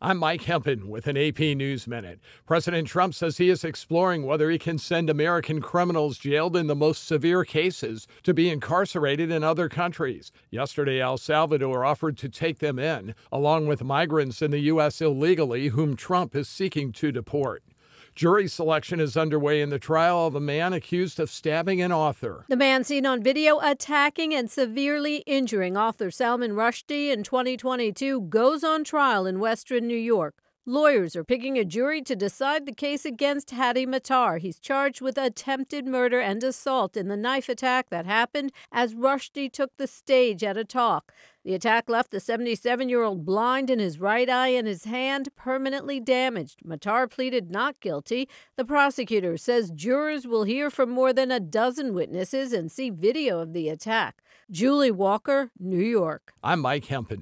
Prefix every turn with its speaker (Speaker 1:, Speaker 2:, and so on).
Speaker 1: I'm Mike Hempen with an AP News Minute. President Trump says he is exploring whether he can send American criminals jailed in the most severe cases to be incarcerated in other countries. Yesterday, El Salvador offered to take them in, along with migrants in the U.S. illegally whom Trump is seeking to deport. Jury selection is underway in the trial of a man accused of stabbing an author.
Speaker 2: The man seen on video attacking and severely injuring author Salman Rushdie in 2022 goes on trial in Western New York. Lawyers are picking a jury to decide the case against Hadi Matar. He's charged with attempted murder and assault in the knife attack that happened as Rushdie took the stage at a talk. The attack left the 77-year-old blind in his right eye and his hand permanently damaged. Matar pleaded not guilty. The prosecutor says jurors will hear from more than a dozen witnesses and see video of the attack. Julie Walker, New York.
Speaker 1: I'm Mike Hempen.